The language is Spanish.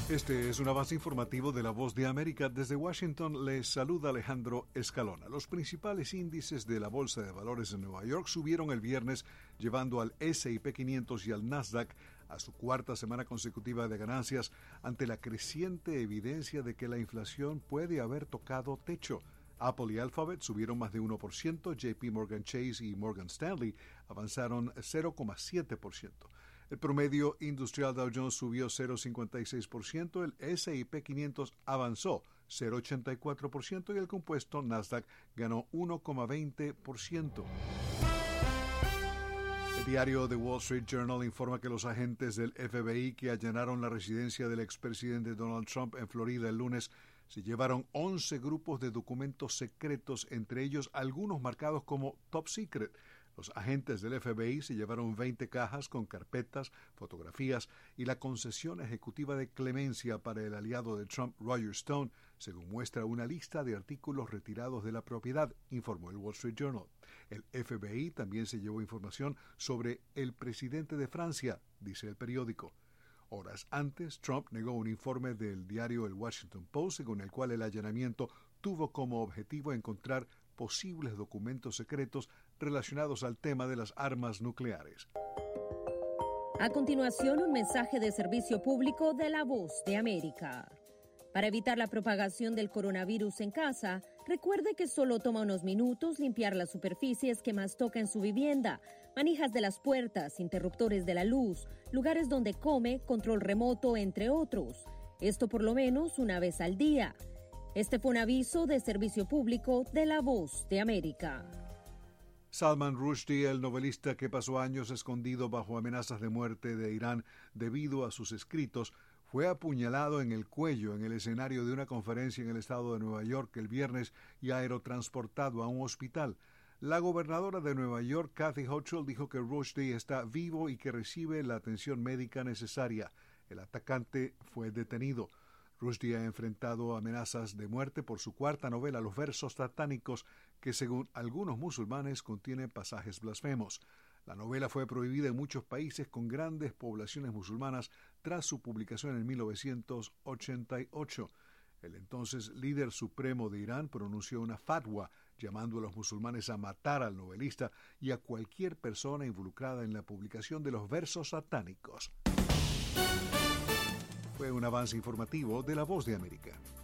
Este es un avance informativo de La Voz de América. Desde Washington les saluda Alejandro Escalona. Los principales índices de la Bolsa de Valores de Nueva York subieron el viernes, llevando al S&P 500 y al Nasdaq a su cuarta semana consecutiva de ganancias ante la creciente evidencia de que la inflación puede haber tocado techo. Apple y Alphabet subieron más de 1%, JP Morgan Chase y Morgan Stanley avanzaron 0,7%. El promedio industrial Dow Jones subió 0,56%, el S&P 500 avanzó 0,84% y el compuesto Nasdaq ganó 1,20%. El diario The Wall Street Journal informa que los agentes del FBI que allanaron la residencia del expresidente Donald Trump en Florida el lunes se llevaron 11 grupos de documentos secretos, entre ellos algunos marcados como Top Secret. Los agentes del FBI se llevaron 20 cajas con carpetas, fotografías y la concesión ejecutiva de clemencia para el aliado de Trump, Roger Stone, según muestra una lista de artículos retirados de la propiedad, informó el Wall Street Journal. El FBI también se llevó información sobre el presidente de Francia, dice el periódico. Horas antes, Trump negó un informe del diario El Washington Post, según el cual el allanamiento tuvo como objetivo encontrar posibles documentos secretos relacionados al tema de las armas nucleares. A continuación, un mensaje de servicio público de La Voz de América. Para evitar la propagación del coronavirus en casa, recuerde que solo toma unos minutos limpiar las superficies que más toca en su vivienda, manijas de las puertas, interruptores de la luz, lugares donde come, control remoto, entre otros. Esto por lo menos una vez al día. Este fue un aviso de servicio público de La Voz de América. Salman Rushdie, el novelista que pasó años escondido bajo amenazas de muerte de Irán debido a sus escritos, fue apuñalado en el cuello en el escenario de una conferencia en el estado de Nueva York el viernes y aerotransportado a un hospital. La gobernadora de Nueva York, Kathy Hochul, dijo que Rushdie está vivo y que recibe la atención médica necesaria. El atacante fue detenido. Rushdie ha enfrentado amenazas de muerte por su cuarta novela, Los versos satánicos, que según algunos musulmanes contiene pasajes blasfemos. La novela fue prohibida en muchos países con grandes poblaciones musulmanas tras su publicación en 1988. El entonces líder supremo de Irán pronunció una fatwa llamando a los musulmanes a matar al novelista y a cualquier persona involucrada en la publicación de los versos satánicos. Fue un avance informativo de La Voz de América.